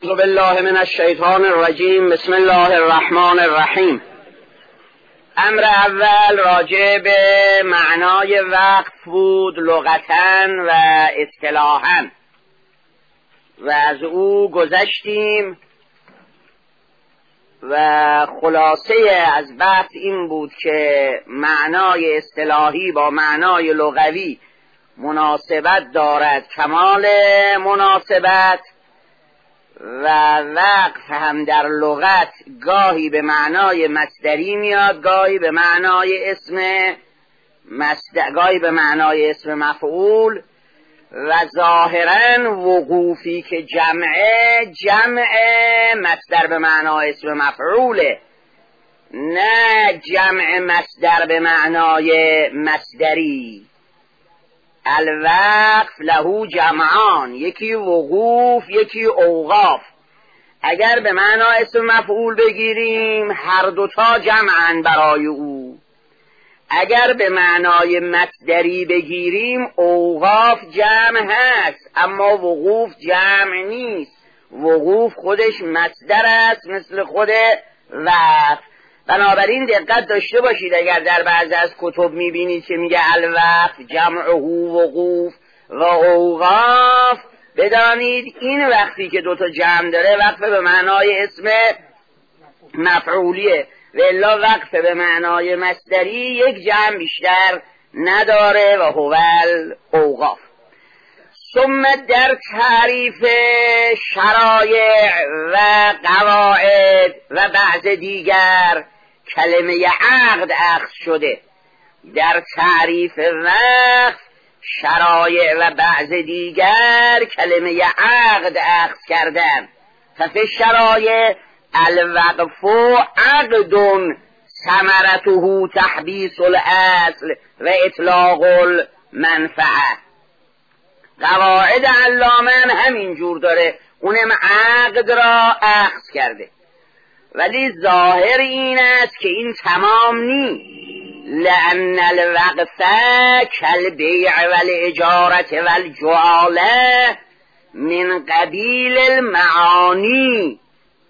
اعوذ بالله من الشیطان الرجیم. بسم الله الرحمن الرحیم. امر اول راجع به معنای وقف بود لغتاً و اصطلاحاً و از او گذشتیم و خلاصه از بحث این بود که معنای اصطلاحی با معنای لغوی مناسبت دارد، کمال مناسبت، و وقف هم در لغت گاهی به معنای مصدری میاد، گاهی به معنای اسم مفعول، و ظاهرا وقوفی که جمع مصدر به معنای اسم مفعوله، نه جمع مصدر به معنای مصدری. الوقف له جمعان، یکی وقوف یکی اوقاف. اگر به معنای اسم مفعول بگیریم هر دوتا جمعن برای او، اگر به معنای مصدری بگیریم اوقاف جمع هست اما وقوف جمع نیست. وقوف خودش مصدر است مثل خود وقف. بنابراین دقت داشته باشید، اگر در بعضی از کتب میبینید که میگه الوقف جمعه وقوف و اوقاف، بدانید این وقتی که دوتا جمع داره وقف به معنای اسم مفعولیه، و الا وقف به معنای مصدری یک جمع بیشتر نداره و هو الاوقاف. ثم در تعریف شرایع و قواعد و بعض دیگر کلمه عقد اخذ شده. در تعریف وقف شرایع و بعض دیگر کلمه عقد اخذ کردن. ففی شرایع الوقف عقد ثمرته تحبیس الاصل و اطلاق المنفعه. قواعد علامه همین جور داره، اونم عقد را اخذ کرده، ولی ظاهر این است که این تمام نی. لأن الوقف کالبیع والاجارت والجعاله من قبیل المعانی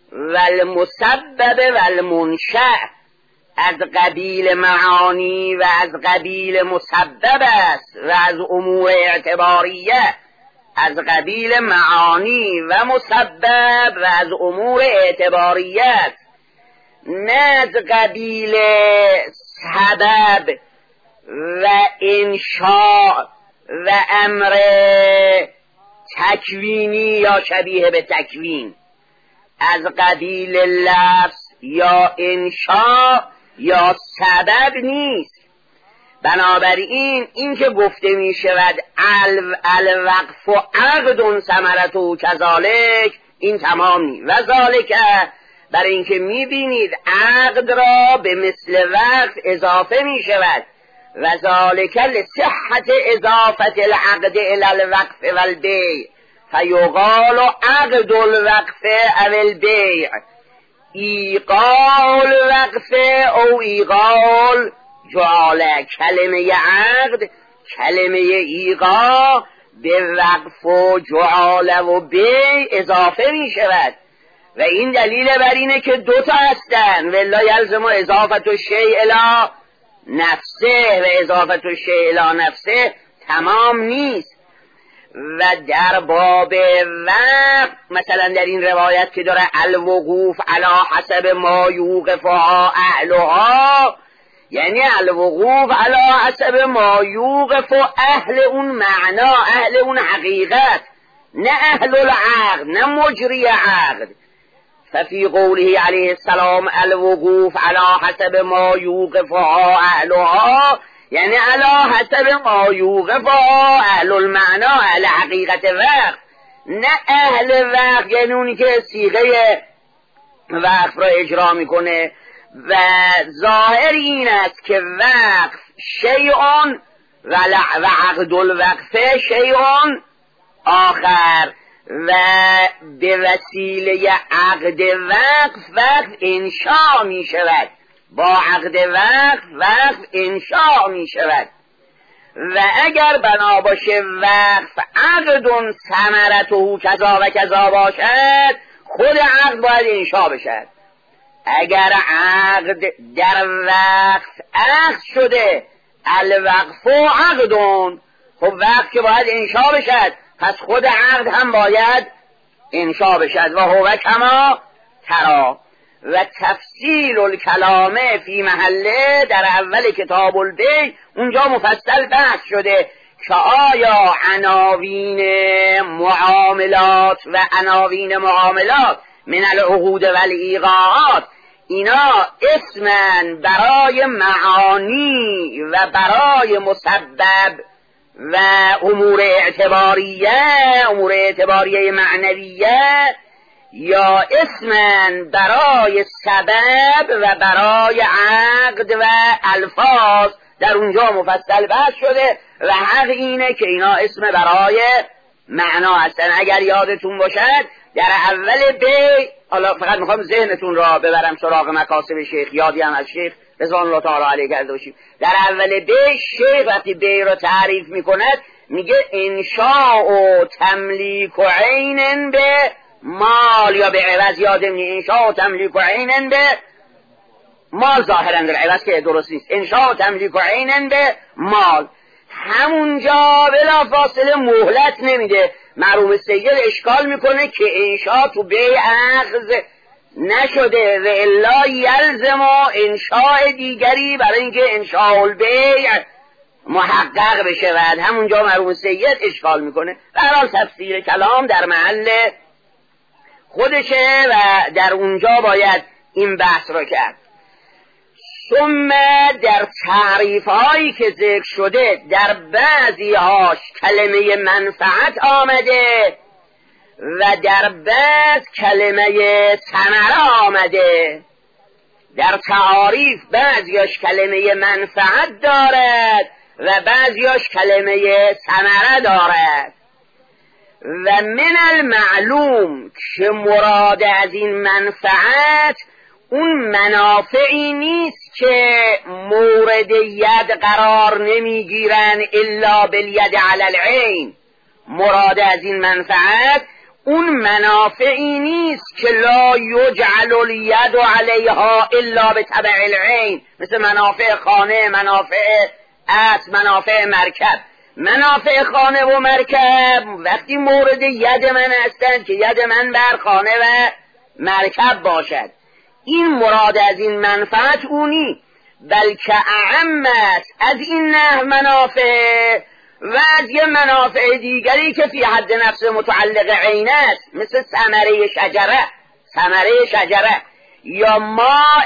والمسبب والمنشأ، از قبیل معانی و از قبیل مسبب است و از امور اعتباریه، از قبیل معانی و مسبب و از امور اعتباریه است، نه از قبیل سبب و انشاء و امر تکوینی یا شبیه به تکوین، از قبیل لفظ یا انشاء یا سبب نیست. بنابراین این که گفته می شود الوقف و عقد ثمرته کذالک، این تمام نیست. و ذالک، برای اینکه می بینید عقد را به مثل وقف اضافه می شود، و ذالک لصحت اضافت العقد الى الوقف والبیع فیقال عقد الوقف او البیع، ایقال وقف او ایقال جعاله. کلمه عقد، کلمه ایقا به وقف و جعاله و بیع اضافه می شود، و این دلیل بر اینه که دوتا هستن. ولا یلزم اضافت الشیء الی نفسه، و اضافت الشیء الی نفسه تمام نیست. و در باب وقف مثلا در این روایت که داره الوقوف علی حسب ما یوقفها اهلها، یعنی الوقوف علی حسب ما یوقف اهل اون معنا، اهل اون حقیقت، نه اهل العقد، نه مجری عقد. ففی قوله علیه السلام الوقوف علی حسب ما یوقفها اهلها، یعنی علی حسب ما یوقفها اهل المعنا، اهل حقیقت وقف، نه اهل وقف یعنی اونی که صیغه وقف را اجرا میکنه. و ظاهر این است که وقف شیئون و عقد الوقف شیئون آخر، و به وسیله عقد وقف انشاء می شود، با عقد وقف انشاء می شود. و اگر بنا باشه وقف عقد ثمرته کذا و کذا باشد، خود عقد باید انشا بشد. اگر عقد در وقت عقد شده، الوقف و عقدون، خب وقت که باید انشا بشد، پس خود عقد هم باید انشا بشد. و هو کما ترا. و تفصیل الکلامه فی محله، در اول کتاب البیع اونجا مفصل بحث شده که آیا عناوین معاملات و عناوین معاملات من العقود و الایقاعات اینا اسمن برای معانی و برای مسبب و امور اعتباریه معنویه، یا اسمن برای سبب و برای عقد و الفاظ. در اونجا مفصل بحث شده و حق اینه که اینا اسم برای معنا هستن. اگر یادتون باشد در اول بیع، حالا فقط میخوام ذهنتون را ببرم سراغ مکاسب شیخ، یادی هم از شیخ رضوان الله تعالی علیه کرده باشیم. در اول بیع شیخ وقتی بیع را تعریف میکند میگه انشاء و تملیک و عین به مال، یا به عوض یادم انشاء و تملیک و عین به مال، ظاهرا در عوض که درست نیست، انشاء و تملیک و عین به مال. همونجا بلا فاصله مهلت نمیده. مرحوم سید اشکال میکنه که انشاء تو بیع اخذ نشده و الا یلزم انشاء دیگری برای اینکه انشاء البیع محقق بشه. و همونجا مرحوم سید اشکال میکنه. در حال تفسیر کلام در محل خودشه و در اونجا باید این بحث را کرد. ثم در تعریف هایی که ذکر شده در بعضی هاش کلمه منفعت آمده و در بعض کلمه ثمره آمده. در تعاریف بعضیاش کلمه منفعت دارد و بعضیاش کلمه ثمره دارد. و من المعلوم که مراد از این منفعت اون منافعی نیست که مورد ید قرار نمیگیرن الا بالید علی العین. مراد از این منفعت اون منافعی نیست که لا یجعل الید علیها الا بتبع العین، مثل منافع خانه، منافع اسب، منافع مرکب. منافع خانه و مرکب وقتی مورد ید من هستند که ید من بر خانه و مرکب باشد، این مراد از این منفعت اونی، بلکه اعمت از این نه منافع و از یه منافع دیگری که فی حد نفس متعلق عین است، مثل ثمره شجره یا ماء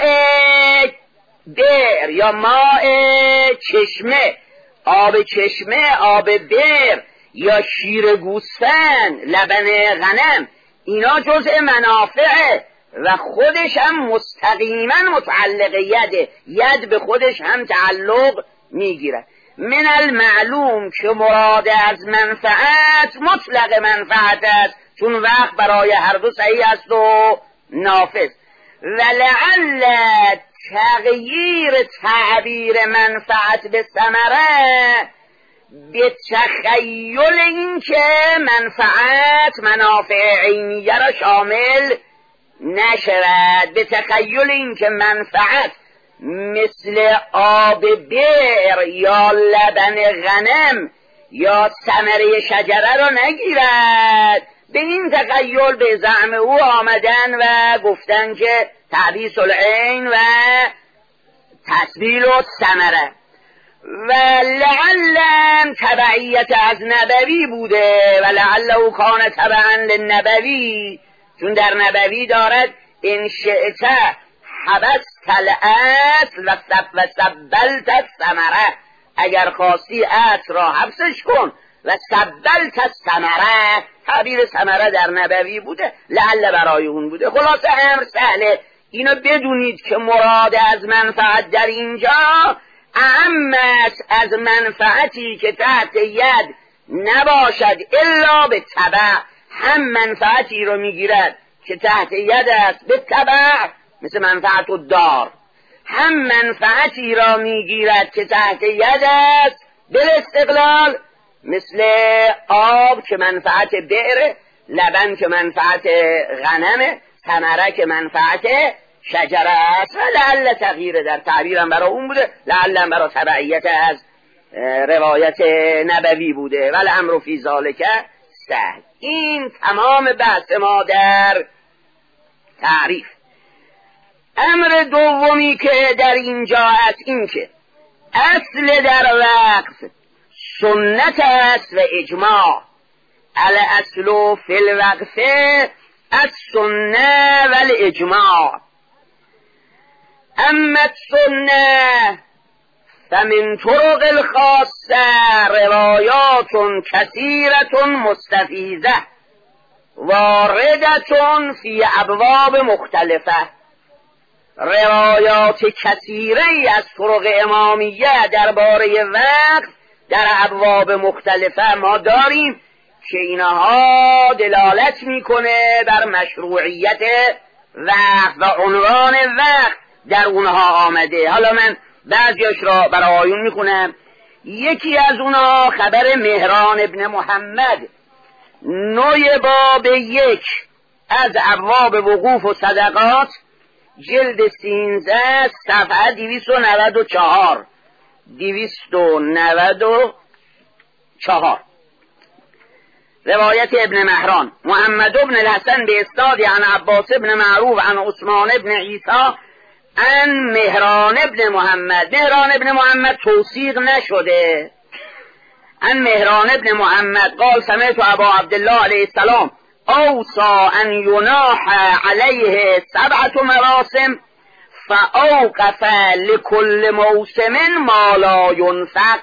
بئر یا ماء چشمه، آب چشمه، آب بئر یا شیر گوسفند، لبن غنم، اینا جزء منافعه و خودش هم مستقیما متعلق یده، ید به خودش هم تعلق میگیره. من المعلوم که مراد از منفعت مطلق منفعت است، چون وقت برای هر دو صحیح است و نافذ. ولعل تغییر تعبیر منفعت به ثمره به تخیل این که منفعت منافع عینیه را شامل نشود، به تخیل این که منفعت مثل آب بئر یا لبن غنم یا ثمره شجره را نگیرد. به این تخیل به زعم او آمدن و گفتن که تعبیس العین و تسبیل الثمره. و لعل تبعیت از نبوی بوده و لعل او کان تبعا للنبوی، چون در نبوی دارد ان شئت حبست الاصل و سبلت الثمره، اگر خواستی اصل را حبسش کن و سبلت الثمره. تعبیر ثمره در نبوی بوده، لعل برای اون بوده. خلاصه امر سهله، اینو بدونید که مراد از منفعت در اینجا اعمت از منفعتی که تحت ید نباشد الا به تبع، هم منفعتی رو میگیرد که تحت ید است به تبع مثل منفعت الدار، هم منفعتی را میگیرد که تحت ید است به استقلال مثل آب که منفعت بئر لبن که منفعت غنمه، ثمره که منفعت شجره است. و لعل تغییر در تعبیرم برای اون بوده، لعل برای تبعیت از روایت نبوی بوده. ولی امر فی ذالک سهل. این تمام بحث ما در تعریف. امر دومی که در اینجا است این که اصل در وقت سنت است و اجماع. الاصل فی الوقف السنه و الاجماع. اما السنه فمن طرق الخاصه روایات کثیرة مستفیضه واردة فی ابواب مختلفه. روایات کثیره از طرق امامیه درباره وقت در ابواب مختلفه ما داریم که اینها دلالت میکنه بر مشروعیت وقت و عنوان وقت در اونها آمده. حالا من بعضیش را برایون میخونم. یکی از اونها خبر مهران ابن محمد، نوع باب 1 از ابواب وقوف و صدقات، جلد 13 صفحه 294. روایت ابن مهران: محمد ابن الحسن به اسناد عن عباس ابن معروف عن عثمان ابن عیسی عن مهران ابن محمد. مهران ابن محمد توثیق نشده. عن مهران ابن محمد قال سمعت ابا عبدالله علیه السلام اوصى ان يناح عليه 7 مراسم فاوقف لكل موسم ما لا ينفق.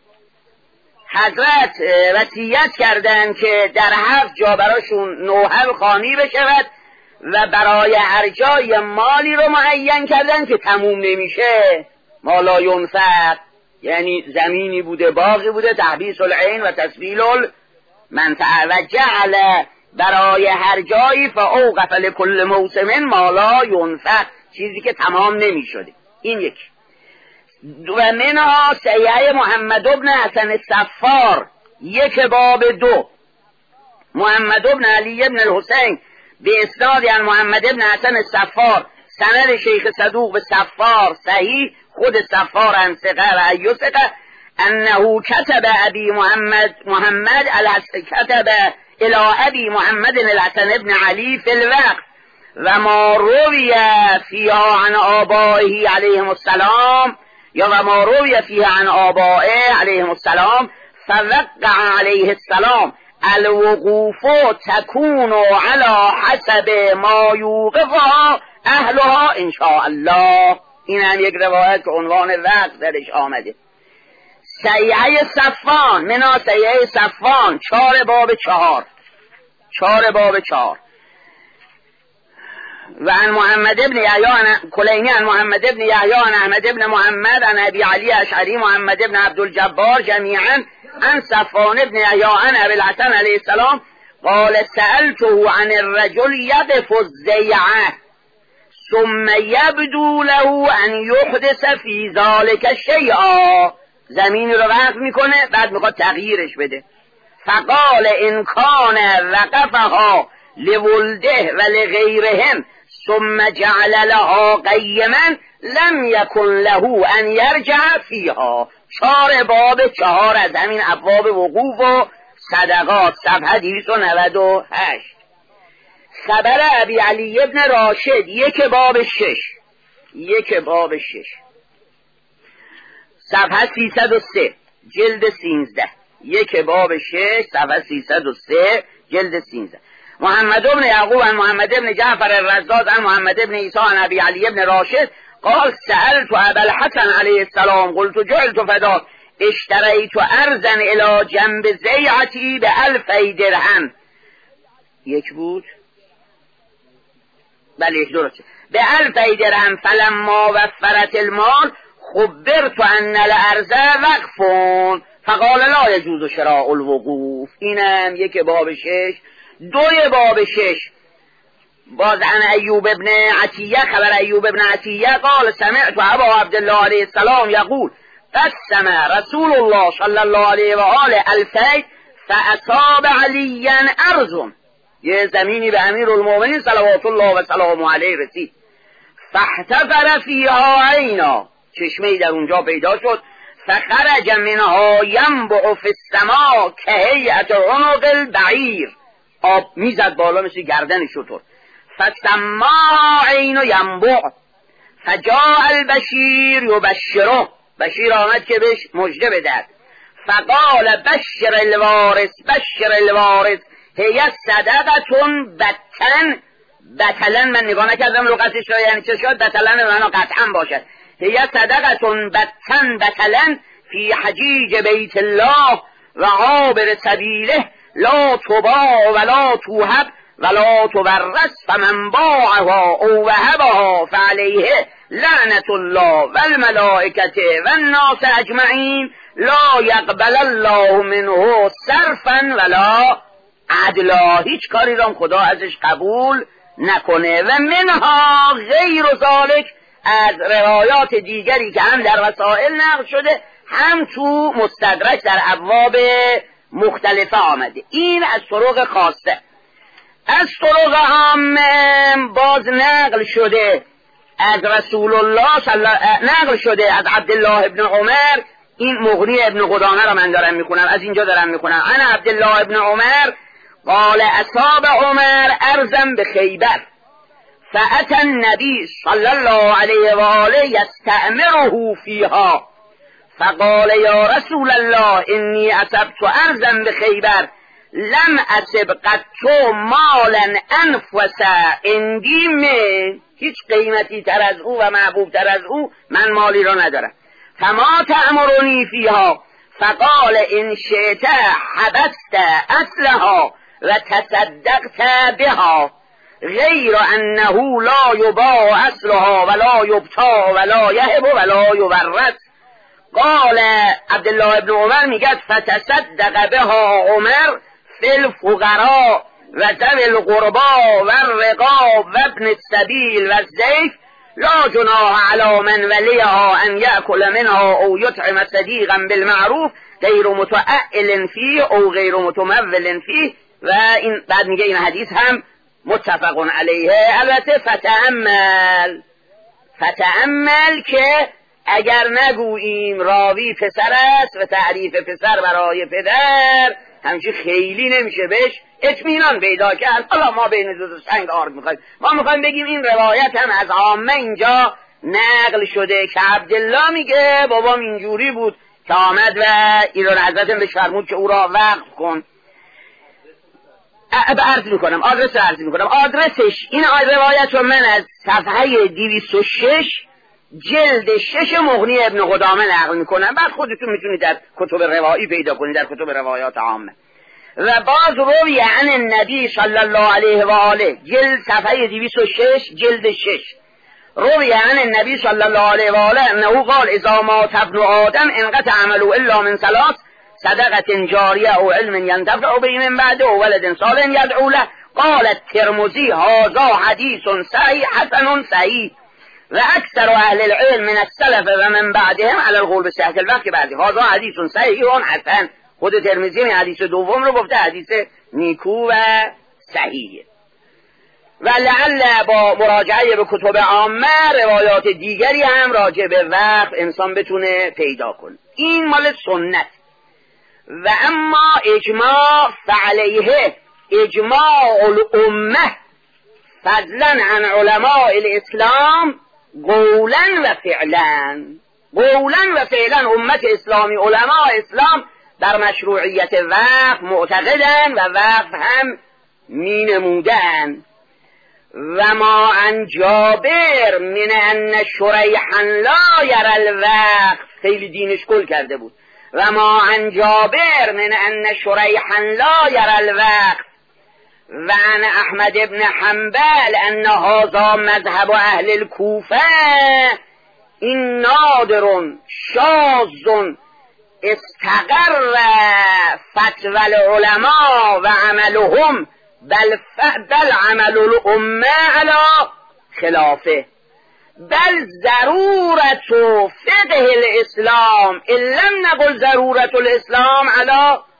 حضرت وصیت کردند که در 7 جا براشون نوحه خوانی بشود و برای هر جای مالی رو معین کردن که تموم نمیشه. ما لا ينفق یعنی زمینی بوده، باغی بوده، تحبیس العین و تسبیل المنفعه. و جعل برای هر جایی فاوقف لكل موسم ما لا ينفق، چیزی که تمام نمیشده. این یکی. و منها سیعه محمد ابن حسن الصفار، 1 باب 2. محمد ابن علی ابن الحسین به اسناد عن محمد ابن حسن الصفار، سند شیخ صدوق به صفار صحیح، خود صفار عن ثقه و ایو ثقه، انه کتب ابی محمد کتب الى ابی محمد الحسن ابن علی فی الوقت و ما روی فیها عن آبائه علیهم السلام، یا و ما روی فیها عن آبائه علیهم السلام فوقع علیه السلام الوقوف تکون علی حسب ما یوقفها اهلها انشاء الله. این هم یک روایت که عنوان وقت درش آمده. سیعه صفان، منا سیعه صفان، 4 باب 4. و عن محمد ابن یحیی کلینی عن محمد ابن یحیی عن احمد ابن محمد عن ابی علی اشعری محمد ابن عبدالجبار جمیعا عن صفان ابن یحیی عن ابی الحسن علیه السلام قال سألته عن الرجل یقف الزیعه ثم یبدو له ان یحدث فی ذلك شیئا. زمین رو وقف میکنه بعد میخواد تغییرش بده. فقال ان کان وقفها لولده و لغیرهم ثم جعل لها قیما لم یکن له ان یرجع فیها. 4 باب 4 از همین ابواب وقوف و صدقات، صفحه 298. خبر ابی علی ابن راشد، 1 باب 6. صفحه 303 جلد 13. 1 باب 6 صفحه 303 جلد 13. محمد ابن یعقوب عن محمد ابن جعفر الرزاز عن محمد ابن عیسی عن ابی علی ابن راشد قال سألت ابا الحسن علیه السلام قلت جعلت فداک اشتریت ارضا الى جنب زیعتی ب1000 درهم. 1 بود؟ بله 1 درسته. ب1000 درهم فلما وفرت المال خبرت ان الارض وقف فقال لا يجوز شراء الوقوف. اینم 1 باب 6. 2 باب 6 باز عن ایوب ابن عطیه، خبر ایوب ابن عطیه قال سمعت ابا عبدالله علیه السلام یقول قسم رسول الله صلی الله علیه و آله الفی فاصاب علیا ارض یه زمینی به امیرالمومنین صلوات الله و سلامه علیه رسید. فاحتفر فیها عینا، چشمه‌ای در اونجا پیدا شد. فخرج منها ینبع فی السماء کهیئة عنق البعیر، آب میزد بالا مثل گردن شتر. فسماها عین ینبع. فجاء البشیر یبشره، بشیر آمد که بهش مژده بدهد. فقال بشر الوارث بشر الوارث هی صدقتون بتلن من نگاه نکردم لغتش را، یعنی چه شد بتلن معنا قطعا باشد. هی صدقتون بتلن فی حجیج بیت الله و عابر سبیله لا تباع ولا توهب ولا تورث فمن باعها او وهبها فعلیه لعنت الله والملائکة والناس اجمعین لا یقبل الله منه صرفا ولا عدلا، هیچ کاری را خدا ازش قبول نکنه. و منها غیر ذالک، از روایات دیگری که هم در وسائل نقل شده هم تو مستدرک در ابواب مختلفه آمده. این از طرق خاصه. از طرق عامه باز نقل شده از رسول الله نقل شده از عبدالله ابن عمر. این مغنی ابن قدامه را من دارم میکنم، از اینجا دارم میکنم. انا عبدالله ابن عمر قال اصاب عمر ارضا بخیبر فأتى النبي صلى الله عليه وآله يستأمره فيها فقال يا رسول الله إني أصبت أرضا بخيبر لم أصب قط مالا أنفس عندي من، هیچ قیمتی تر از او و محبوب تر از او من مالی را ندارم. فما تأمرني فيها فقال إن شئت حبست أصلها وتصدقت بها غیر انه لا یباع اصلها ولا یبتاع ولا یهب ولا یورث. قال عبدالله ابن عمر میگه فتصدق بها عمر فی الفقراء و ذوی القربا و الرقاب و ابن السبیل و الضیف لا جناح علی من ولیها ان یأکل منها او یطعم صدیقا بالمعروف غیر متعائل فیه او غیر متمول فیه. و این بعد میگه این حدیث هم متفق علیه. البته فتأمل که اگر نگوییم راوی پسر است و تعریف پسر برای پدر همچی خیلی نمیشه بهش اطمینان پیدا کرد. حالا ما بین دو سنگ آرد میخوایم، ما میخوایم بگیم این روایت هم از عامه اینجا نقل شده که عبدالله میگه بابام اینجوری بود که آمد و ایران حضرتم به فرمود که او را وقف کن. عرض میکنم آدرسش این روایت رو من از صفحه 206 جلد 6 مغنی ابن قدامه نقل میکنم. بعد خودتون میتونید در کتب روایی پیدا کنید، در کتب روایات عامه. و باز روی عن النبی صلی الله علیه و آله جلد صفحه 206 جلد 6 روی عن النبی صلی الله علیه و آله انه قال اذا مات ابن آدم انقطع عمله الا من ثلاث صدقة جاریه او علم ینتفع به من بعده او ولد صالح یدعو له. قال الترمذی هذا حدیث صحیح حسن صحیح و اکثر اهل العلم من السلف و من بعدهم على القول بصحة الوقت بعدی هذا حدیث صحیح حسن. خود ترمذی این حدیث دوم رو گفته حدیث نیکو و صحیحه. و لعل با مراجعه به کتب عامه روایات دیگری هم راجع به وقت انسان بتونه پیدا کنه. این مال سنت. و اما اجماع فعلیه اجماع الامه فضلا عن علماء الاسلام قولا و فعلا. قولا و فعلا امت اسلامی علماء اسلام در مشروعیت وقف معتقدن و وقف هم می نمودن. و ما عن جابر من ان شریحا لا یرى الوقف، خیلی دینش کل کرده بود. و ما عن جابر من ان شریحا لا یرى الوقف و عن احمد ابن حنبل ان هذا مذهب اهل الكوفه این نادر شاذ استقر فتوى العلماء و عملهم بل عمل الامه على خلافه بل ضرورت فقه الاسلام ان لم نقل ضرورت الاسلام على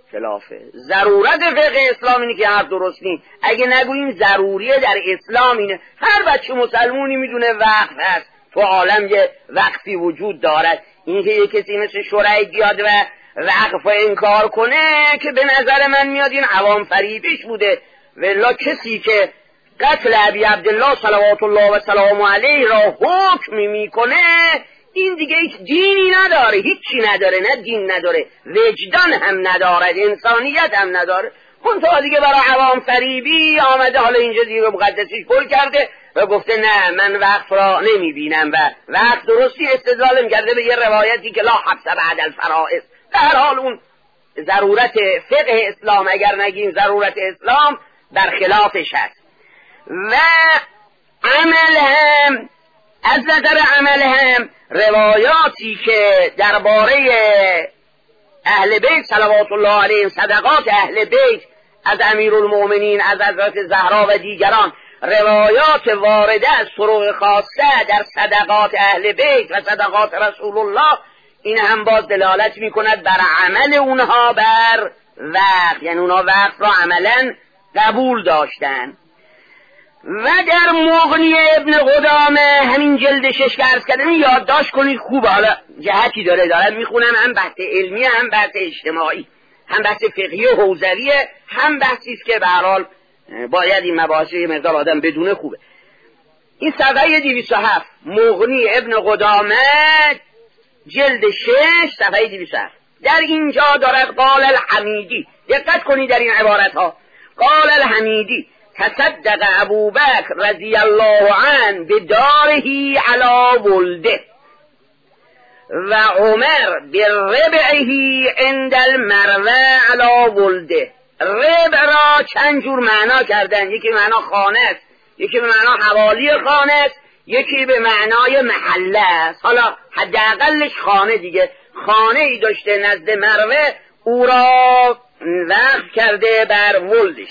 خلافه. ضرورت فقه اسلام اینه که حرف درست نیست. اگه نگوییم ضروریه در اسلام اینه، هر بچه مسلمونی میدونه وقت هست، تو عالم یه وقتی وجود دارد. اینکه یه کسی مثل شرعی بیاد و وقف انکار کنه که به نظر من میاد این عوام فریبش بوده. والله کسی که قتل ابی عبدالله صلوات الله و سلام علیه را حکم میکنه، این دیگه هیچ دینی نداره، هیچی نداره، نه دین نداره، وجدان هم نداره، انسانیت هم نداره. منتها دیگه برای عوام فریبی آمده، حالا اینجا دیگه مقدسیش گل کرده و گفته نه من وقف را نمیبینم و وقت درستی استدلال کرده به یه روایتی که لا حبس بعد الفرائض. در حال اون ضرورت فقه اسلام، اگر نگیم ضرورت اسلام، برخلافش هست. و عمل هم، از نظر عمل هم روایاتی که درباره اهل بیت صلوات الله علیهم، صدقات اهل بیت از امیرالمؤمنین، از حضرت زهرا و دیگران، روایات وارده از طرق خاصه در صدقات اهل بیت و صدقات رسول الله، این هم باز دلالت میکند بر عمل اونها بر وقت، یعنی اونها وقت را عملا قبول داشتن. و در مغنی ابن قدامه همین جلد 6 که عرض کردم یادداشت کنید خوبه، حالا جهتی داره میخونم، هم بحث علمی، هم بحث اجتماعی، هم بحث فقهی و حوزویه، هم بحثی است که به هر حال باید این مباحث یه مقدار آدم بدونه خوبه. این صفحه 207 مغنی ابن قدامه جلد 6 صفحه 207. در اینجا دارد قال الحمیدی، دقت کنید در این عبارت ها، قال الحمیدی تصدق ابو بکر رضی الله عنه بداره علی ولده و عمر بربعه عند المروه علی ولده. ربع را چند جور معنا کردن، یکی به معنا خانه است، یکی به معنا حوالی خانه است، یکی به معنای محله است. حالا حداقلش خانه دیگه، خانه ای داشته نزد مروه، او را وقف کرده بر ولدش.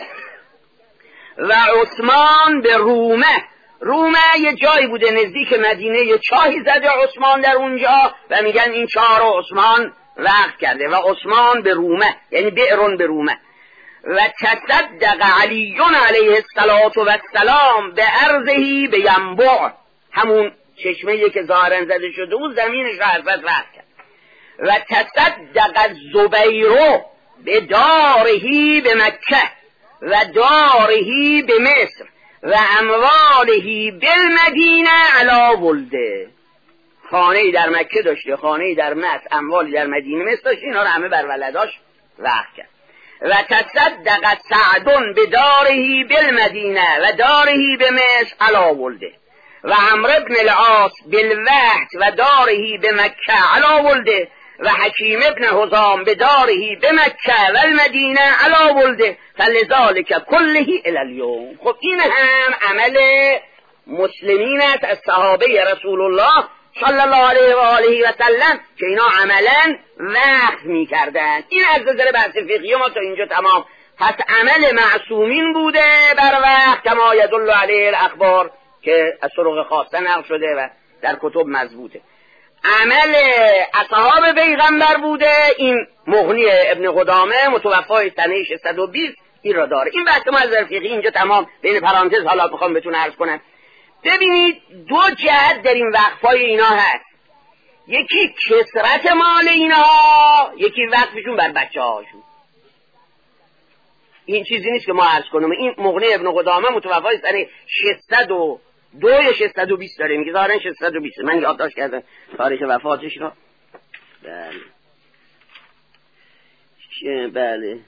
و عثمان به رومه، رومه یه جایی بوده نزدیک مدینه، یه چاهی زده عثمان در اونجا و میگن این چاه رو عثمان وقف کرده. و عثمان به رومه یعنی بئرون به رومه. و تصدق علی علیه السلام به ارضهی به ینبع، همون چشمه‌ای که ظاهرا زده شده و زمینش را حضرت وقف کرد. و تصدق زبیرو به دارهی به مکه و دارهی به مصر و اموالهی بالمدینه علی ولده. خانه‌ای در مکه داشته، خانه‌ای در مصر، اموالی در مدینه مصر داشته، اینا رو همه بر ولداش وقف کرد. و تصدق سعد به دارهی بالمدینه و دارهی به مصر علی ولده و عمرو بن العاص بالوحد و دارهی به مکه علی ولده و حکیم ابن حزام به دارهی به مکه و المدینه علی ولده فلذالک کله الی الیوم. خب این هم عمل مسلمین است از صحابه رسول الله صلی الله علیه و آله و سلم که اینا عملا وقف می‌کردند. این از نظر بحث فقهی ما تا اینجا تمام. پس عمل معصومین بوده بر وقت کما یدل علیه الاخبار که از طرق خاصه نقل شده و در کتب مضبوطه. عمل اصحاب پیغمبر بوده. این مغنی ابن قدامه متوفای سنه 620 این را داره. این بحث ما از نظر فقهی اینجا تمام. بین پرانتز حالا میخوام بهتون عرض کنم. ببینید دو جهت در این وقفای اینا هست، یکی کثرت مال اینها، یکی وقفشون بر بچه هاشون. این چیزی نیست که ما عرض کنم. این مغنی ابن قدامه متوفای سنه 602 یا 620 داره، میگه ظاهرا 620. من یادداشت کردم تاریخ وفاتش رو. بله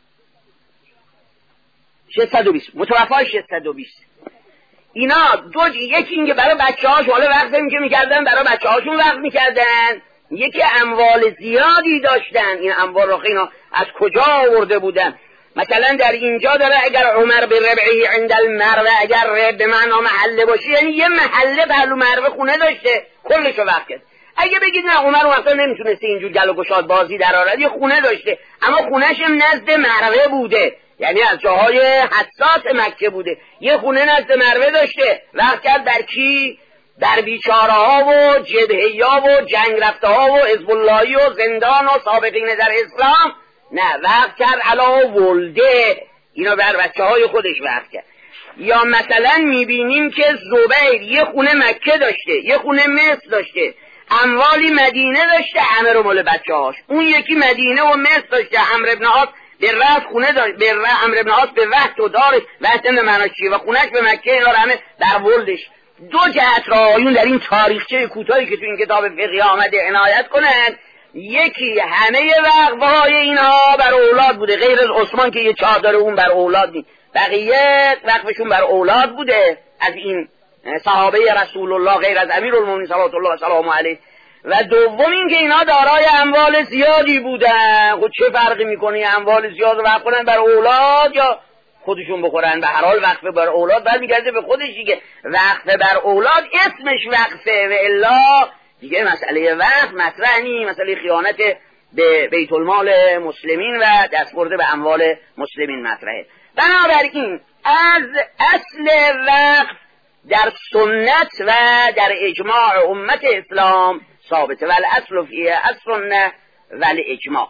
620 متوفای 620. اینا دو یکی اینکه برای بچه‌هاش حالا وقتی که می‌کردن برای بچه‌هاشون وقت می‌کردن، یکی اموال زیادی داشتن. این اموال رو اینا از کجا آورده بودن؟ مثلا در اینجا داره اگر عمر به ربعی عند المروه، اگر رب به معنا محله باشه یعنی یه محله پهلو مروه خونه داشته کلشو وقت کرد. اگه بگید نه عمر وقتا نمیتونسته اینجور گل و گشاد بازی در آورد، یه خونه داشته اما خونه‌ش نزد مروه بوده، یعنی از جاهای حساس مکه بوده، یه خونه نزد مروه داشته، وقت کرد در کی؟ در بیچاره ها و جبهه‌یا و جنگ رفته ها و حزب اللهی و زندان و سابقین در اسلام نه وقف کرد علا ولده، اینا بر بچه های خودش وقف کرد. یا مثلا میبینیم که زبیر یه خونه مکه داشته، یه خونه مصر داشته، اموالی مدینه داشته، همه رو مال بچه هاش. اون یکی مدینه و مصر داشته، عمرو بن عاص به رأس خونه داشت، به عمرو بن عاص به وقت و دارش وقت مناشی و خونش به مکه، اینا رو همه در ولدش. دو جهت را آیون در این تاریخچه کوتاهی که تو این کتاب فقهی آمده عنایت کنند. یکی همه وقفهای اینها بر اولاد بوده، غیر از عثمان که یه چادر اون بر اولاد نیست، بقیه وقفشون بر اولاد بوده از این صحابه رسول الله غیر از امیرالمومنین صلوات الله و سلامه علیه. و دوم این که اینا دارای اموال زیادی بودن. خود چه فرقی میکنه اموال زیاد وقف کنن بر اولاد یا خودشون بخورن؟ به هر حال وقف بر اولاد برمیگرده به خودش دیگه. وقف بر اولاد اسمش وقفه و الا دیگه مسئله وقف مطرح نیست، مسئله خیانت به بیت المال مسلمین و دستبرد به اموال مسلمین مطرحه. بنابراین از اصل وقف در سنت و در اجماع امت اسلام ثابته، ولی اصل فیه السنه ولی اجماع.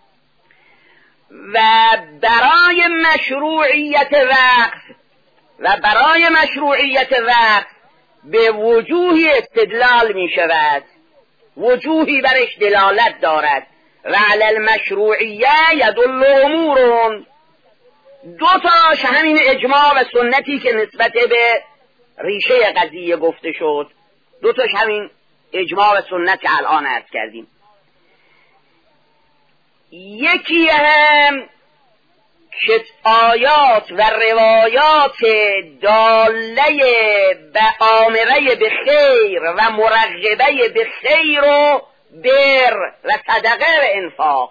و برای مشروعیت وقف به وجوهی استدلال می شود، وجوهی برش دلالت دارد. و علی المشروعیه یدل امورون، دو تاش همین اجماع و سنتی که نسبت به ریشه قضیه گفته شد، دو تاش همین اجماع و سنت که الان عرض کردیم. یکی هم که آیات و روایات داله به آمره به خیر و مرغبه به خیر و بر و صدقه و انفاق،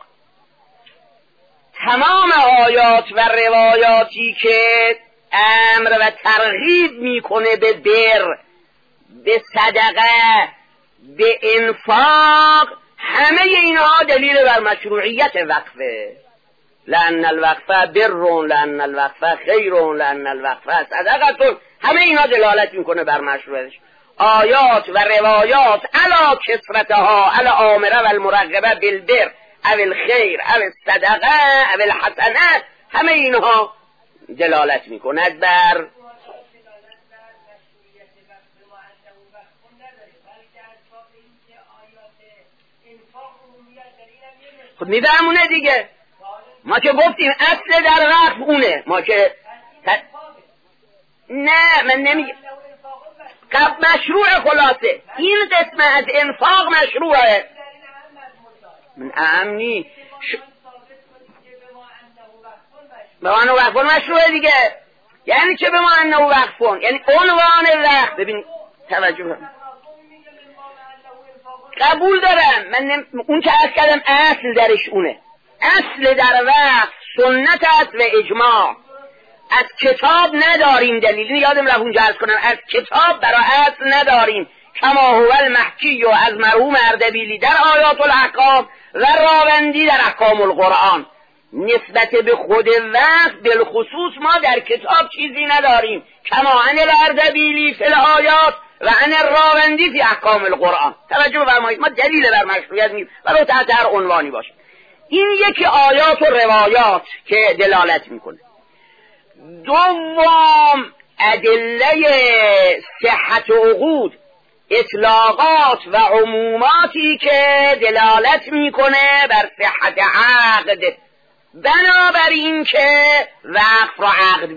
تمام آیات و روایاتی که امر و ترغیب میکنه به بر، به صدقه، به انفاق، همه اینها دلیل بر مشروعیت وقفه. لأن الوقف بر، لأن الوقف خیر، لأن الوقف صدقه، همه اینها دلالت میکنه بر مشروعیتش. آیات و روایات علا کثرتها، علا آمره و المرغبه بالبر او الخیر او الصدقه او الحسنه، همه اینها دلالت میکند بر خود میفهمونه دیگه. ما که گفتیم اصل در وقف اونه، ما که نه من نمیگم مشروع، خلاصه این قسم از انفاق مشروعه. من امنی به ما انه وقفون مشروعه دیگه. یعنی چه به ما انه وقفون؟ یعنی عنوان وقف. ببین توجه کنم، قبول دارم من اون که از کردم اصل درش اونه. اصل در وقت سنت است و اجماع. از کتاب نداریم دلیل، یادم رفت اونجا عرض کنم، از کتاب برای اصل نداریم. کما هو المحکی و از مرحوم اردبیلی در آیات الاحکام و راوندی در احکام القرآن. نسبت به خود وقت بالخصوص ما در کتاب چیزی نداریم. کما عن الاردبیلی فی الآیات و عن الراوندی فی احکام القرآن. توجه بفرمایید، ما دلیل بر مشروعیت نیست ولو تحت هر عنوانی باشه. این یکی آیات و روایات که دلالت میکنه. دوم ادله صحت عقود، اطلاقات و عموماتی که دلالت میکنه بر صحت عقد. بنابراین که وقف را عقد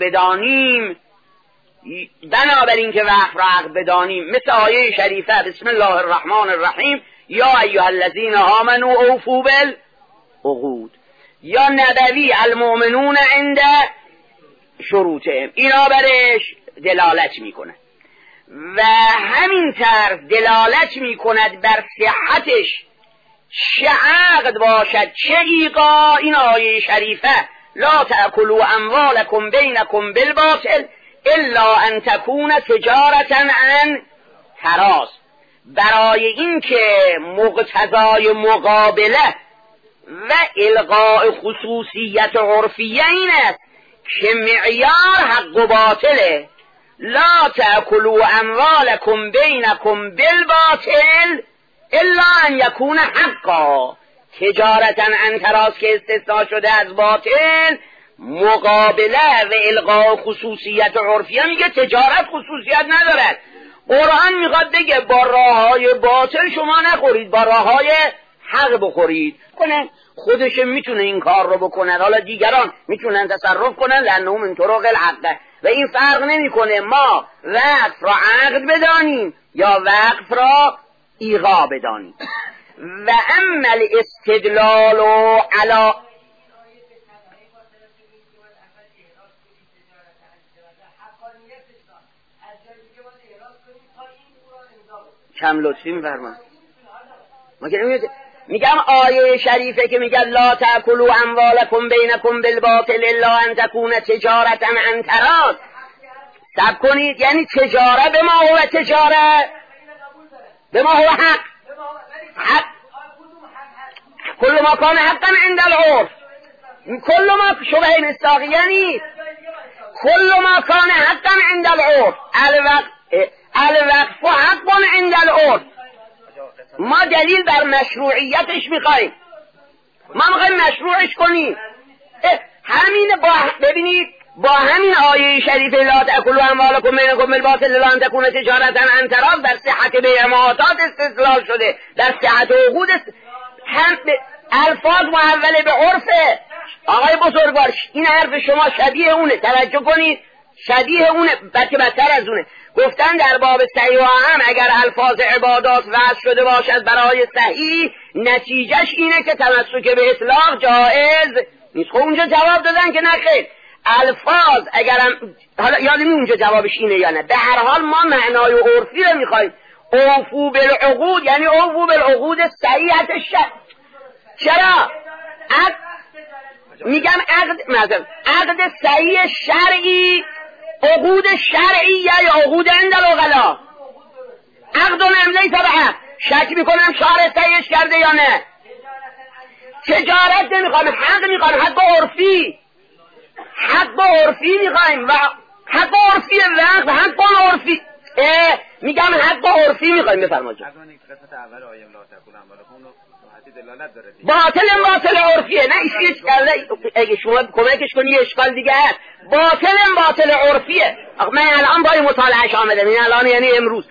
بدانیم، مثل آیه شریفه بسم الله الرحمن الرحیم یا ایها الذین آمنوا اوفوا بالعقود، یا نبوی المؤمنون عند شروطهم، اینا برش دلالت میکنه. و همین طرز دلالت میکند بر صحتش، چه عقد باشد چه ایقا. این آیه شریفه لا تأکلوا اموالکم بینکم بالباطل الا ان تکون تجارة عن تراض، برای این که مقتضای مقابله و الغاء خصوصیت عرفیه این است که معیار حق و باطله. لا تأکلوا اموالکم بینکم بالباطل الا ان یکون حقا، تجارتا عن تراز که استثناء شده از باطل، مقابله و الغاء خصوصیت عرفیه میگه تجارت خصوصیت ندارد. قرآن میخواد بگه با راههای باطل شما نخورید، با راههای حق بخورید. کنه خودش میتونه این کار رو بکنه، حالا دیگران میتونن تصرف کنن، لانه من طرق الحق. و این فرق نمیکنه ما وقف را عقد بدانیم یا وقف را ایغا بدانیم. و اما الاستدلال علی کم لطفی میفرمان. میگم آیه شریفه که میگه لا تأکلوا اموالکم بینکم بالباطل الا ان تکون تجارتا عن تراض. صبر کنید، یعنی تجاره به ما هو تجاره، به ما هو حق. حق کل ما کان حقا عند العرف، کل ما شبه مصداقی، یعنی کل ما کان حقا عند العرف الوقف حق عند العرف. ما دلیل بر مشروعیتش میخوایم، ما میخوایم مشروعش کنیم. همین ببینید با همین آیه شریف لا تأکلوا اموالکم بینکم بالباطل الا ان تکون تجارتا عن تراض در صحت بیع معاطات استدلال شده، در صحت عقود هم الفاظ محوله به عرفه. آقای بزرگوار این حرف شما شبیه اونه، توجه کنید، شبیه اونه، بلکه بدتر از اونه. گفتن در باب صحیح هم اگر الفاظ عبادات وضع شده باشد برای صحیح، نتیجهش اینه که تمسک به اطلاق جائز نیست. خب اونجا جواب دادن که نخیر، الفاظ اگرم حالا یادمی اونجا جوابش اینه یا نه. به هر حال ما معنای عرفی رو میخوایم. اوفو بالعقود یعنی اوفو بالعقود صحیحت چرا؟ میگم عقد صحیح شرعی، عقود شرعی یا عقود عند العقلا. عقد نملی سبحه شک میکنم شارع صحیحش کرده یا نه. تجارت نمیخوایم، حق میخوایم، حق عرفی، حق عرفی میخوایم و حق عرفی وقت حق عرفی. میگم حق عرفی میخوایم. بفرمایید. باطل عرفیه، نه ایشیش کرده. اگه شما کمکش کنی اشکال دیگه هست. باطل عرفیه. من الان با مطالعهش آمدم، این الان یعنی امروز.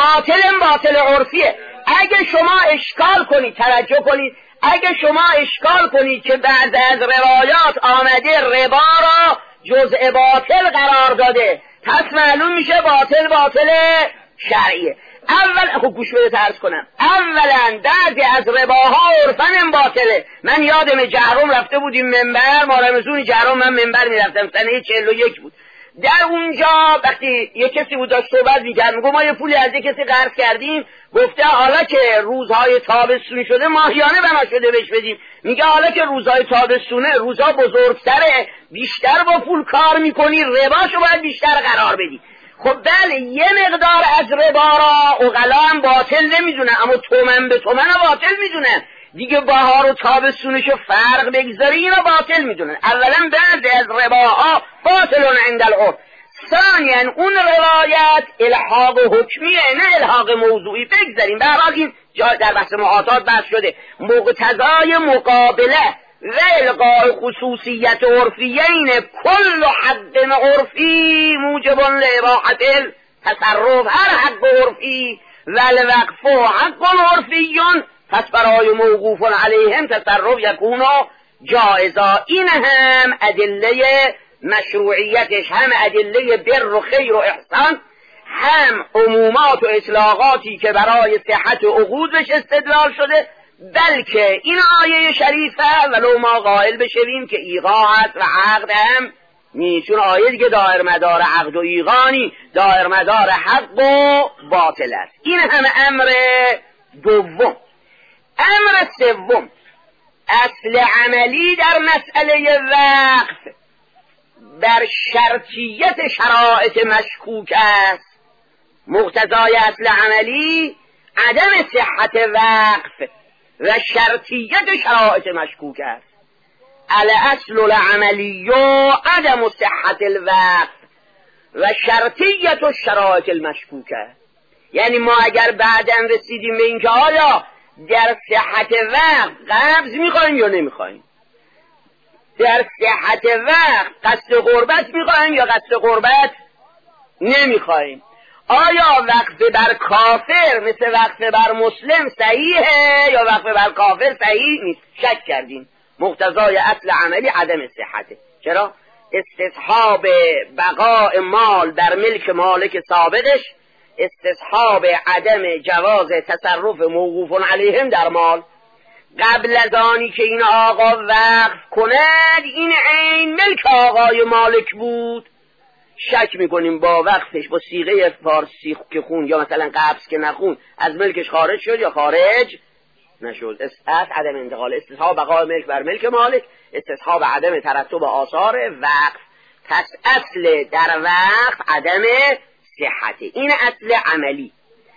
باطل عرفیه. اگه شما اشکال کنید، توجه کنید، اگه شما اشکال کنید که بعد از روایات آمده ربا را جزء باطل قرار داده، پس معلوم میشه باطل شرعیه. اول خب گوش بده عرض کنم. اولا بعضی از رباها عرفن باطله. من یادم جهرم رفته بودیم منبر، ما رمزون جهرم من منبر میرفتم، سنه 41 بود. در اونجا وقتی یک کسی بود داشت صحبت میکرد، میگو ما یه پولی از یک کسی قرض کردیم، گفته حالا که روزهای تابستون شده ماهیانه بنا شده بهش بدیم. میگه حالا که روزهای تابستونه، روزها بزرگتره، بیشتر با پول کار میکنی، رباشو باید بیشتر قرار بدی. خب بله یه مقدار از ربا را عقلا هم باطل نمیدونه، اما تومن به تومن باطل میدونن دیگه. بهار و تابستونشو فرق بگذاری اینا باطل میدونن. اولا بعضی از رباها باطلون عند العرف. ثانیا اون روایت الحاق حکمیه نه الحاق موضوعی. بگذاریم به هر حال این در بحث معاطات بحث شده. مقتضای مقابله و الغاء خصوصیت عرفیین کل حد عرفی موجب لاباحة التصرف. هر حق عرفی و الوقف حق عرفی، پس برای موقوف علیهم تصرف یکون جائزا. این هم ادله مشروعیتش، هم ادله بر و خیر و احسان، هم عمومات و اطلاقاتی که برای صحت عقود بهش استدلال شده. بلکه این آیه شریفه ولو ما قائل بشویم که ایغا هست و عقد هم نیست، چون آیه دیگه دایر مدار عقد و ایغانی، دایر مدار حق و باطل است. این هم امر دوم. امر سوم، اصل عملی در مسئله وقف بر شرطیت شرایط مشکوک است. مقتضای اصل عملی عدم صحت وقف و شرطیت شرایط مشکوک است. الاصل العملی عدم صحت الوقف و شرطیت شرایط المشکوک است. یعنی ما اگر بعداً رسیدیم به اینکه آیا در صحت وقت قبض میخوایم یا نمیخوایم؟ در صحت وقت قصد قربت میخوایم یا قصد قربت نمیخوایم؟ آیا وقف بر کافر مثل وقف بر مسلم صحیحه یا وقف بر کافر صحیح نیست؟ شک کردیم. مقتضای اصل عملی عدم صحته. چرا؟ استصحاب بقاء مال در ملک مالک سابقش، استصحاب عدم جواز تصرف موقوف علیهم در مال. قبل از آنی که این آقا وقف کند این عین ملک آقای مالک بود. شک میکنیم با وقفش با صیغه فارسی که خون یا مثلا قبض که نخون از ملکش خارج شد یا خارج نشد. اساس عدم انتقال، استصحاب بقاء ملک بر ملک مالک، استصحاب عدم ترتب آثار وقف. پس اصل در وقف عدم صحته. این اصل عملی.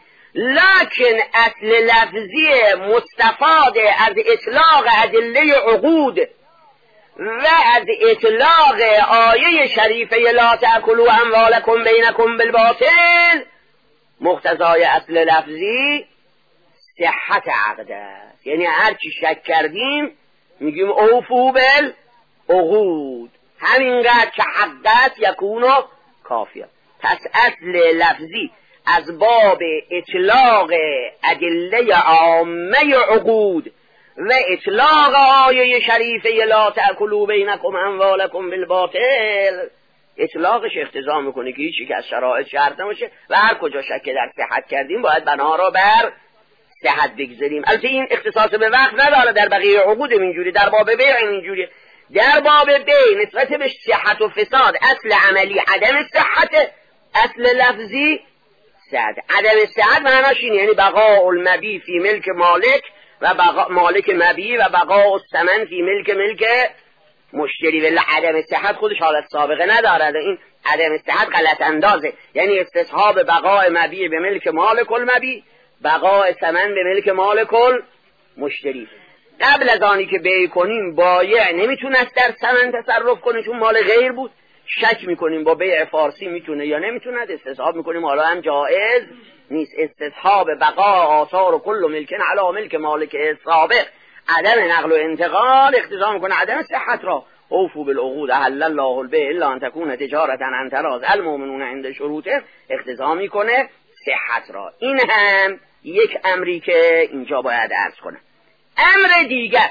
لکن اصل لفظی مستفاد از اطلاق ادله عقود و از اطلاق آیه شریفه لا تأکلوا اموالکم بینکم بالباطل، مقتضای اصل لفظی صحت عقد است. یعنی هر چی شک کردیم میگیم اوفو بالعقود، همینقدر که حق است یکونو کافیه. پس اصل لفظی از باب اطلاق ادله عامه عقود و اطلاق آیه شریفه لا تأکلوا بینکم اموالکم بالباطل، اطلاقش اقتضا میکنه که هیچی که از شرایط شرط نباشه و هر کجا شک در صحت کردیم باید بنا را بر صحت بگذاریم. البته این اختصاص به وقت نداره، در بقیه عقود اینجوری، در باب بیع اینجوری. در باب بیع نسبت به صحت و فساد اصل عملی عدم صحت، اصل لفظی صحت. عدم صحت معناش اینه یعنی بقاء المبی فی ملک مالک و مالک مبی و بقاء الثمن فی ملک مشتری. ولی عدم صحت خودش حالت سابقه نداره. این عدم صحت غلط اندازه، یعنی استصحاب بقاء مبی به ملک مالک المبی، بقاء ثمن به ملک مالک المشتری. قبل از آنی که بیع کنیم بایع نمیتونست در ثمن تصرف کنه چون مال غیر بود. شک میکنیم با بیع فارسی میتونه یا نمیتونه، استصحاب میکنیم حالا هم جائز نیست. استصحاب بقاء آثار و کل ملکن علی ملک مالک سابق، عدم نقل و انتقال اقتضا میکنه عدم صحت را. اوفوا بالعقود احل الله البیع الا ان تکون تجارة عن تراض المؤمنون عند شروطه، اقتضا میکنه صحت را. این هم یک امری که اینجا باید عرض کنم. امر دیگر،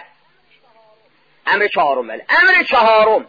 امر چهارم. امر چهارم،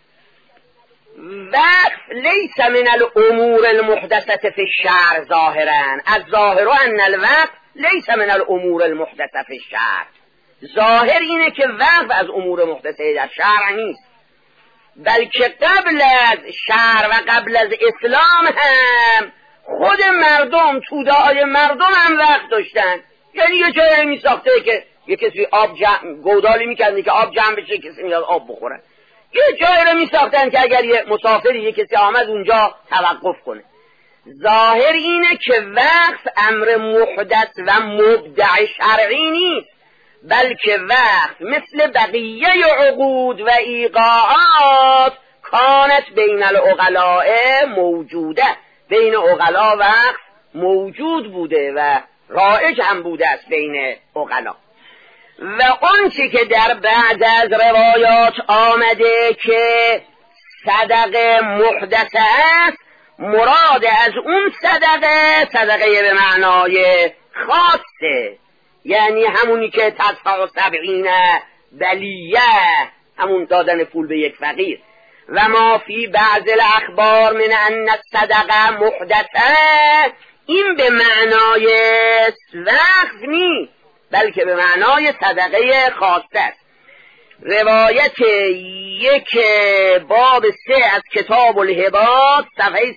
وقف لیس من الامور المحدثة فی الشرع ظاهرا. الظاهر ان الوقف لیس من الامور المحدثة فی الشرع. ظاهر اینه که وقف از امور محدثه در شرع نیست، بلکه قبل از شرع و قبل از اسلام هم خود مردم، توده‌های مردم هم وقف داشتن. یعنی یه جایی می ساخته که یه کسی آب گودالی میکردن که آب جمع بشه، کسی میاد آب بخوره. یه جایی رو می ساختن که اگر یه مسافری یه کسی آمد اونجا توقف کنه. ظاهر اینه که وقف امر محدث و مبدع شرعی نیست، بلکه وقف مثل بقیه عقود و ایقاعات کانت بین العقلاء موجوده. بین عقلا وقف موجود بوده و رایج هم بوده است بین عقلا. و آنچه که در بعد از روایات آمده که صدقه محدثه است، مراد از اون صدقه به معنای خاصه، یعنی همونی که تدفع 70 بلیه، همون دادن پول به یک فقیر. و ما فی بعض الاخبار من ان الصدقه محدثه، این به معنای وقف نیست بلکه به معنای صدقه خاصه است. روایت یک باب 3 از کتاب الهبات صفحه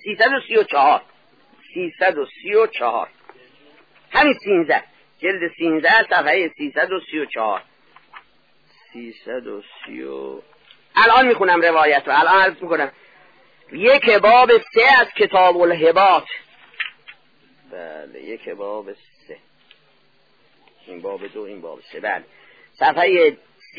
334 همین 13 جلد 13 صفحه 334. الان میخونم روایت رو، الان عرض میکنم. یک باب 3 از کتاب الهبات. بله، یک باب 3، این باب 2، این باب 3. بله، صفحه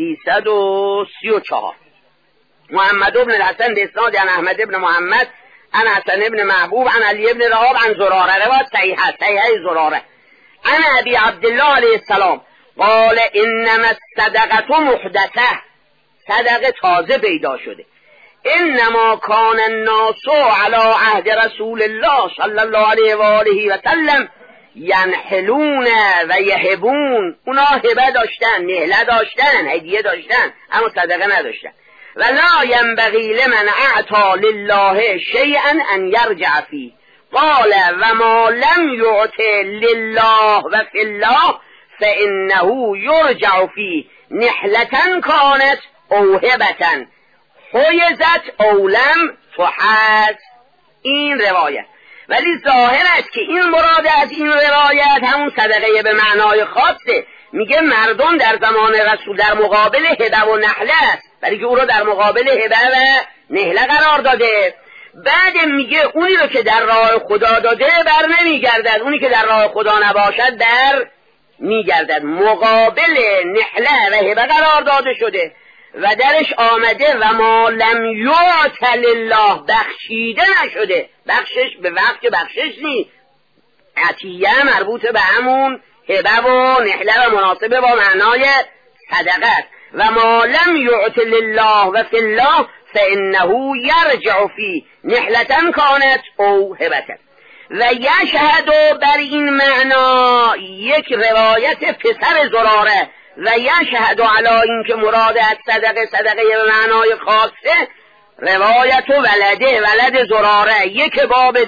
334. محمد بن الحسن باسناد عن احمد بن محمد عن حسن بن محبوب عن علی بن رهاب عن زراره. روایت صحیحه زراره. عن ابی عبدالله علیه السلام قال انما الصدقه محدثه، صدقه تازه پیدا شده. انما کان الناس علی عهد رسول الله صلی الله علیه و آله و سلم ینحلون و یهبون، اونا هبه داشتن، نهله داشتن، هدیه داشتن، اما صدقه نداشتن. ولا ینبغی لمن اعطى لله شیئا ان یرجع فیه. قال و ما لم یعط لله و فی الله فانه یرجع فیه نحلة کانت او هبة حیزت او لم تحز. این روایت، ولی ظاهر است که این مراد از این روایت همون صدقه به معنای خاصه. میگه مردم در زمان رسول در مقابل هبه و نحله است، ولی که او رو در مقابل هبه و نحله قرار داده. بعد میگه اونی رو که در راه خدا داده بر نمیگردد، اونی که در راه خدا نباشد در میگردد. مقابل نحله و هبه قرار داده شده و درش آمده و ما لم یعط لله، بخشیده نشده. بخشش به وقت بخشش نیست، عطیه مربوط به همون هبه و نحله و مناسبه با معنای صدقه است. و ما لم یعط لله و فی الله فانه یرجع فی نحلة کانت او هبة. و یشهد بر این معنا یک روایت پسر زراره و یشهد علی این که مراد از صدقه به معنای خاصه روایت ولد زراره، یک باب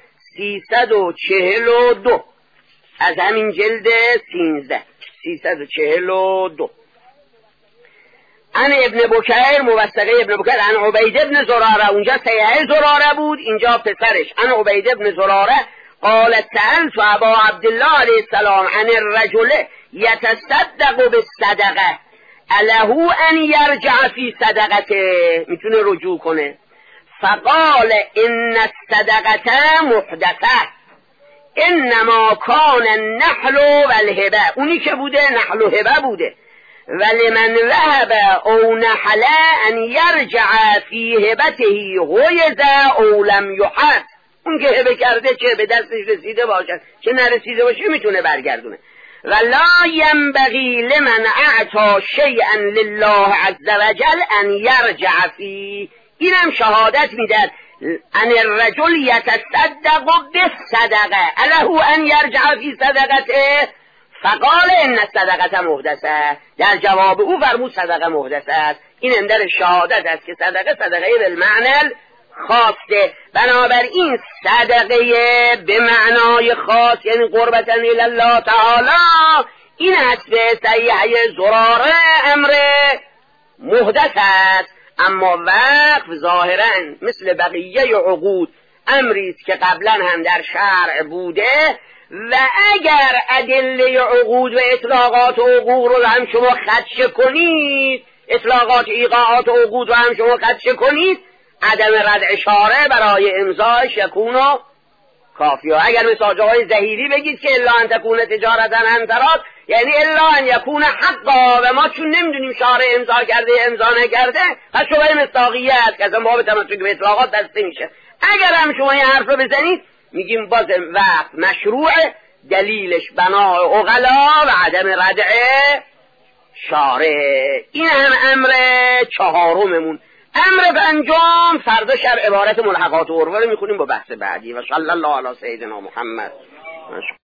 342 از همین جلد 13 342. ان ابن بکیر، موثقه ابن بکیر، ان عبید ابن زراره، اونجا سیحه زراره بود، اینجا پسرش ان عبید ابن زراره قال سألت ابا عبدالله علیه السلام عن الرجل یتصدق بالصدقه اله ان یرجع فی صدقته، میتونه رجوع کنه. فقال ان الصدقه محدثه انما کان النحل والهبه، اونی که بوده نحل و هبه بوده. ولمن وهب او نحل ان یرجع فی هبته غیظ او لم یحد، اون که هبه کرده چه به دستش رسیده باشد چه نرسیده باشه میتونه برگردونه. ولا ینبغی لمن اعطى شیئا لله عز وجل ان یرجع فی، اینم شهادت میداد ان الرجل یتصدق بالصدقه اله ان یرجع فی صدقته. فقال ان الصدقه محدثه، در جواب او فرمود صدقه محدثه است. این اندر شهادت است که صدقه بالمعنی خاصه. بنابراین صدقه به معنای خاص یعنی قربتا الی الله تعالی، این است به صحیح زراره امر محدث است. اما وقف ظاهرا مثل بقیه عقود امری است که قبلا هم در شرع بوده و اگر ادله عقود و اطلاقات عقود رو هم شما خدشه کنید، اطلاقات ایقاعات عقود رو هم شما خدشه کنید، عدم رد اشاره برای امضاش یکونو کافی. اگر مثل جاهای ظهیری بگید که الا ان تکون تجارتا عن تراض، یعنی الا ان یکون حقا، و ما چون نمیدونیم شارع امضا کرده امضا نکرده پس شبهه مصداقیه است که از باب تمسک به اطلاقات بسته میشه. اگر هم شما این حرف رو بزنید میگیم باز وقت مشروع، دلیلش بنا عقلا و عدم ردع شارع. این هم امر چهارممون. امر پنجم فردا شب عبارت ملحقات و عروه رو میخونیم با بحث بعدی. و صلی الله علی سیدنا محمد.